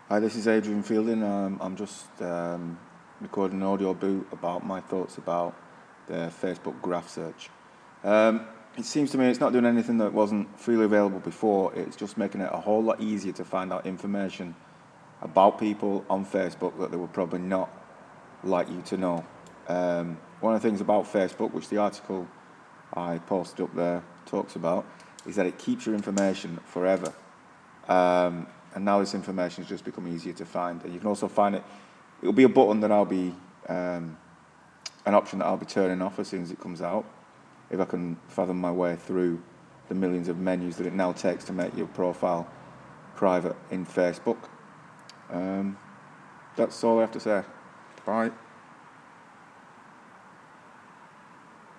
Hi, this is Adrian Fielding. I'm just recording an audio boot about my thoughts about the Facebook graph search. It seems to me it's not doing anything that wasn't freely available before. It's just making it a whole lot easier to find out information about people on Facebook that they would probably not like you to know. One of the things about Facebook, which the article I posted up there talks about, is that it keeps your information forever. And now this information has just become easier to find. And you can also find it'll be a button that an option that I'll be turning off as soon as it comes out, if I can fathom my way through the millions of menus that it now takes to make your profile private in Facebook. That's all I have to say. Bye.